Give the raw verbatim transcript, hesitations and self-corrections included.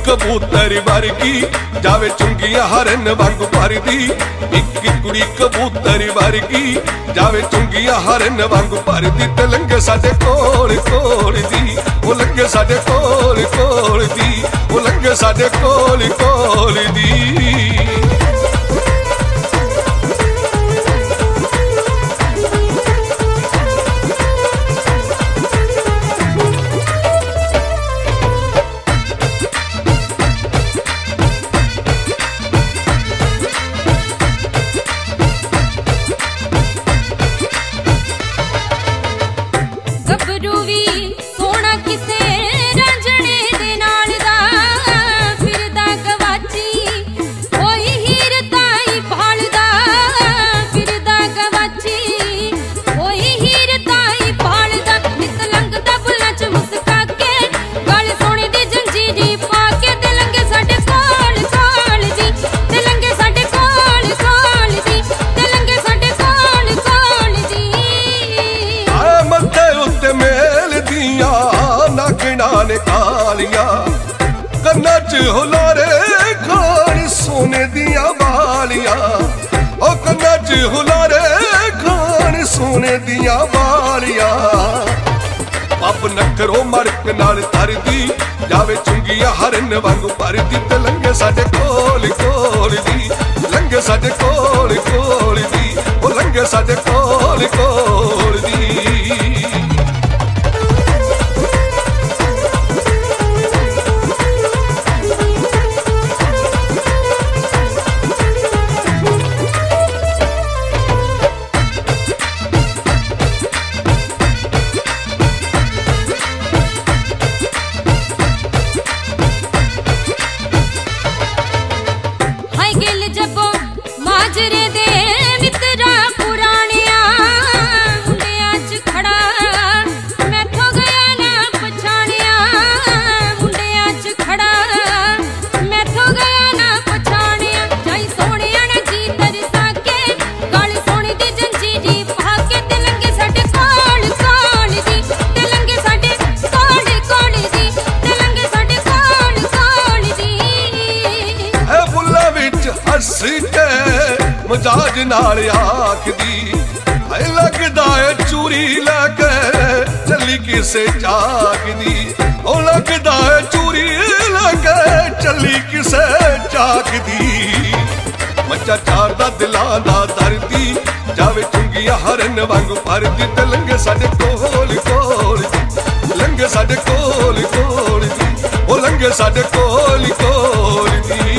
कबूतर वर्गी जावे चुंगिया हरन वांग भरदी। इक कुड़ी कबूतर वर्गी जावे चुंगिया हरन वांग भरदी। ते लंघे साडे कोल कोल दी, ओ लंघे साडे कोल कोल दी, ओ लंघे साडे कोल कोल दी। कालिया कन्ना च हुलारे खान सोने दिया बालिया, ओ कन्ना च हुलारे खान सोने दिया बालिया। पप नखरो मड़क नाल तरदी जावे चुंगिया हरन वांग भरदी। ते लंघे साडे कोल कोल दी, लंघे साडे कोल कोल दी, ओ लंघे साडे कोल कोल दी। मजाज नाल आखदी है लगदा है चूरी लैके चली किसे चाकदी। ओ लगदा है चूरी लैके चली किसे चाकदी। मच्चा चारदा दिलां दा दर्दी जावे चुंगिया हरन वांग भरदी। ते लंघे साडे कोल कोल दी, लंघे साडे कोल कोल दी, ओ लंघे साडे कोल कोल दी।